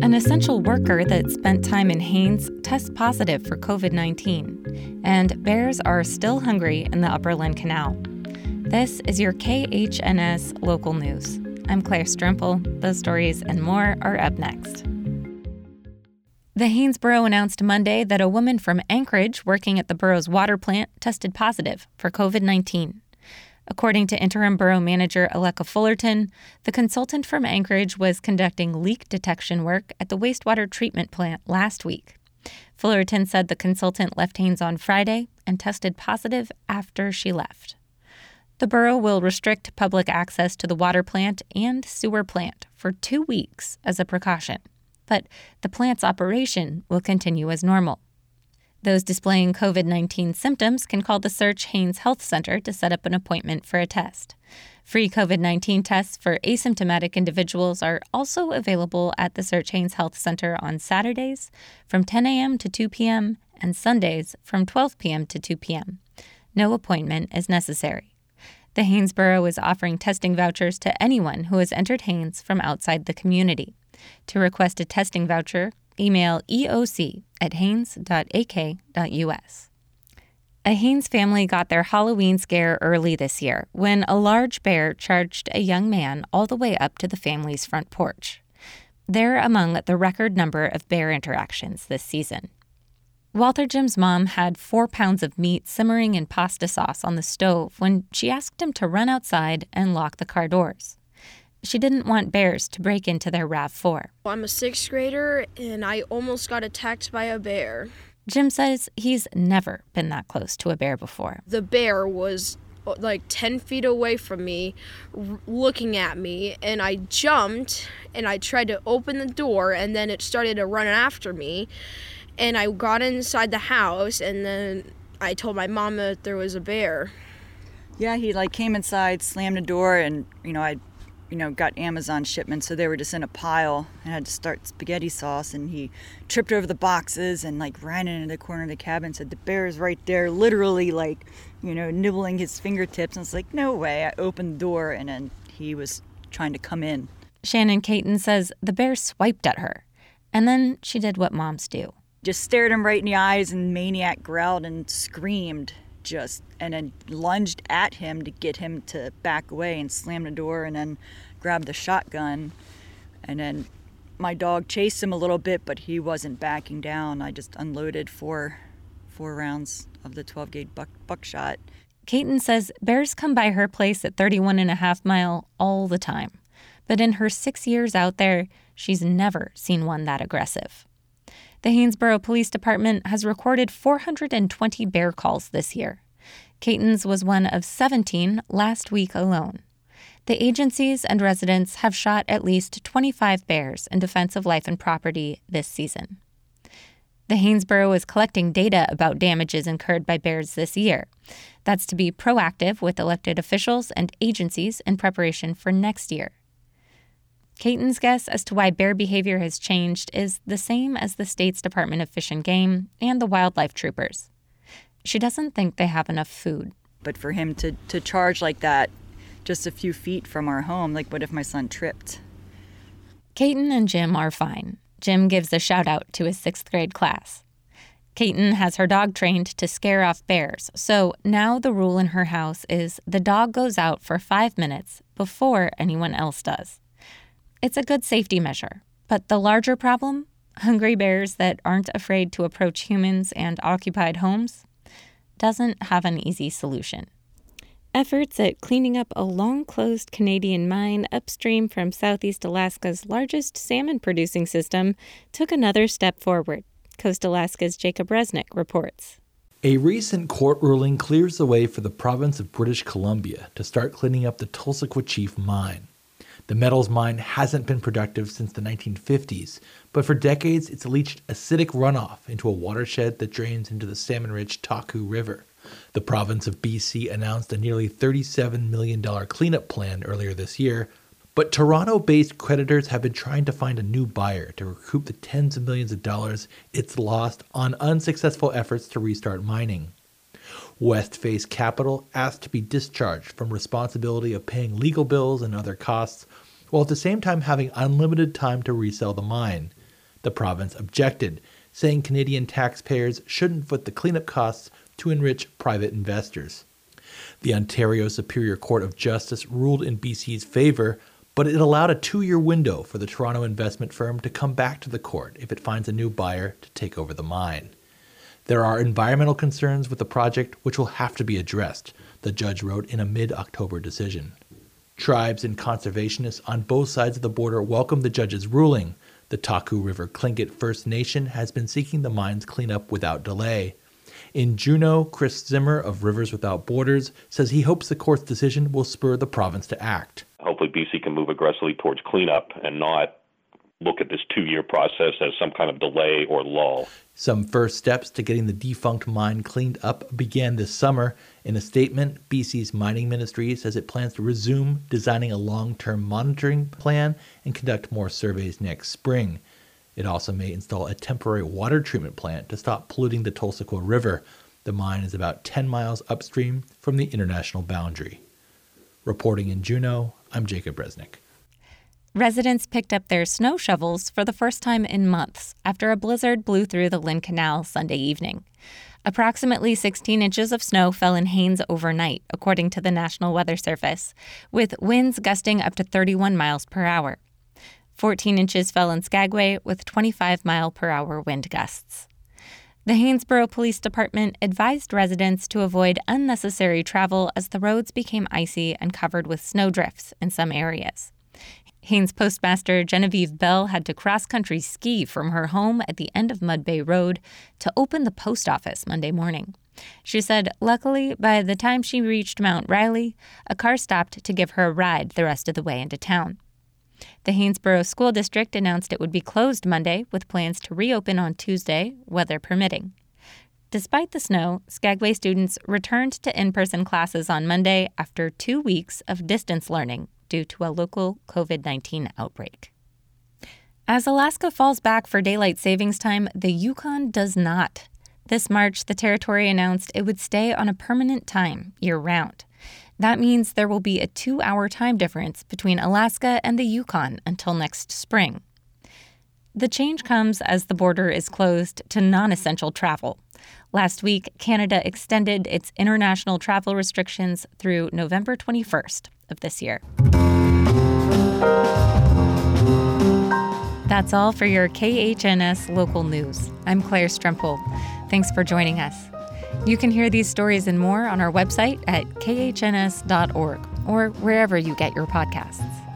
An essential worker that spent time in Haines tests positive for COVID-19, and bears are still hungry in the Upper Lynn Canal. This is your KHNS Local News. I'm Claire Strimple. Those stories and more are up next. The Haines Borough announced Monday that a woman from Anchorage working at the borough's water plant tested positive for COVID-19. According to interim borough manager Aleka Fullerton, the consultant from Anchorage was conducting leak detection work at the wastewater treatment plant last week. Fullerton said the consultant left Haines on Friday and tested positive after she left. The borough will restrict public access to the water plant and sewer plant for 2 weeks as a precaution, but the plant's operation will continue as normal. Those displaying COVID-19 symptoms can call the Search Haines Health Center to set up an appointment for a test. Free COVID-19 tests for asymptomatic individuals are also available at the Search Haines Health Center on Saturdays from 10 a.m. to 2 p.m. and Sundays from 12 p.m. to 2 p.m. No appointment is necessary. The Haines Borough is offering testing vouchers to anyone who has entered Haines from outside the community. To request a testing voucher, email eoc@haines.ak.us. A Haines family got their Halloween scare early this year when a large bear charged a young man all the way up to the family's front porch. They're among the record number of bear interactions this season. Walter Jim's mom had 4 pounds of meat simmering in pasta sauce on the stove when she asked him to run outside and lock the car doors. She didn't want bears to break into their RAV4. I'm a 6th grader, and I almost got attacked by a bear. Jim says he's never been that close to a bear before. The bear was like 10 feet away from me, looking at me, and I jumped, and I tried to open the door, and then it started to run after me, and I got inside the house, and then I told my mom that there was a bear. Yeah, he came inside, slammed the door, and, I got Amazon shipments, so they were just in a pile and had to start spaghetti sauce, and he tripped over the boxes and ran into the corner of the cabin, said the bear is right there, literally nibbling his fingertips, and it's like, no way. I opened the door, and then he was trying to come in. Shannon Caton says the bear swiped at her, and then she did what moms do. Just stared him right in the eyes, and Maniac growled and screamed, and then lunged at him to get him to back away and slammed the door and then grabbed the shotgun. And then my dog chased him a little bit, but he wasn't backing down. I just unloaded four rounds of the 12-gauge buckshot. Caton says bears come by her place at 31.5 Mile all the time. But in her 6 years out there, she's never seen one that aggressive. The Haines Borough Police Department has recorded 420 bear calls this year. Caton's was one of 17 last week alone. The agencies and residents have shot at least 25 bears in defense of life and property this season. The Haines Borough is collecting data about damages incurred by bears this year. That's to be proactive with elected officials and agencies in preparation for next year. Caton's guess as to why bear behavior has changed is the same as the state's Department of Fish and Game and the wildlife troopers. She doesn't think they have enough food. But for him to charge like that just a few feet from our home, what if my son tripped? Caton and Jim are fine. Jim gives a shout out to his 6th grade class. Caton has her dog trained to scare off bears, so now the rule in her house is the dog goes out for 5 minutes before anyone else does. It's a good safety measure, but the larger problem, hungry bears that aren't afraid to approach humans and occupied homes, doesn't have an easy solution. Efforts at cleaning up a long-closed Canadian mine upstream from Southeast Alaska's largest salmon-producing system took another step forward, Coast Alaska's Jacob Resnick reports. A recent court ruling clears the way for the province of British Columbia to start cleaning up the Tulsa Chief mine. The metals mine hasn't been productive since the 1950s, but for decades it's leached acidic runoff into a watershed that drains into the salmon-rich Taku River. The province of BC announced a nearly $37 million cleanup plan earlier this year, but Toronto-based creditors have been trying to find a new buyer to recoup the tens of millions of dollars it's lost on unsuccessful efforts to restart mining. Westface Capital asked to be discharged from responsibility of paying legal bills and other costs, while at the same time having unlimited time to resell the mine. The province objected, saying Canadian taxpayers shouldn't foot the cleanup costs to enrich private investors. The Ontario Superior Court of Justice ruled in BC's favor, but it allowed a 2-year window for the Toronto investment firm to come back to the court if it finds a new buyer to take over the mine. There are environmental concerns with the project which will have to be addressed, the judge wrote in a mid-October decision. Tribes and conservationists on both sides of the border welcomed the judge's ruling. The Taku River Tlingit First Nation has been seeking the mine's cleanup without delay. In Juneau, Chris Zimmer of Rivers Without Borders says he hopes the court's decision will spur the province to act. Hopefully BC can move aggressively towards cleanup and not look at this 2-year process as some kind of delay or lull. Some first steps to getting the defunct mine cleaned up began this summer. In a statement, BC's mining ministry says it plans to resume designing a long-term monitoring plan and conduct more surveys next spring. It also may install a temporary water treatment plant to stop polluting the Tulsequah River. The mine is about 10 miles upstream from the international boundary. Reporting in Juneau, I'm Jacob Resnick. Residents picked up their snow shovels for the first time in months after a blizzard blew through the Lynn Canal Sunday evening. Approximately 16 inches of snow fell in Haines overnight, according to the National Weather Service, with winds gusting up to 31 miles per hour. 14 inches fell in Skagway with 25-mile-per-hour wind gusts. The Hanesboro Police Department advised residents to avoid unnecessary travel as the roads became icy and covered with snowdrifts in some areas. Haines Postmaster Genevieve Bell had to cross-country ski from her home at the end of Mud Bay Road to open the post office Monday morning. She said, luckily, by the time she reached Mount Riley, a car stopped to give her a ride the rest of the way into town. The Hanesboro School District announced it would be closed Monday with plans to reopen on Tuesday, weather permitting. Despite the snow, Skagway students returned to in-person classes on Monday after 2 weeks of distance learning due to a local COVID-19 outbreak. As Alaska falls back for daylight savings time, the Yukon does not. This March, the territory announced it would stay on a permanent time year-round. That means there will be a 2-hour time difference between Alaska and the Yukon until next spring. The change comes as the border is closed to non-essential travel. Last week, Canada extended its international travel restrictions through November 21st of this year. That's all for your KHNS local news. I'm Claire Strempel. Thanks for joining us. You can hear these stories and more on our website at khns.org or wherever you get your podcasts.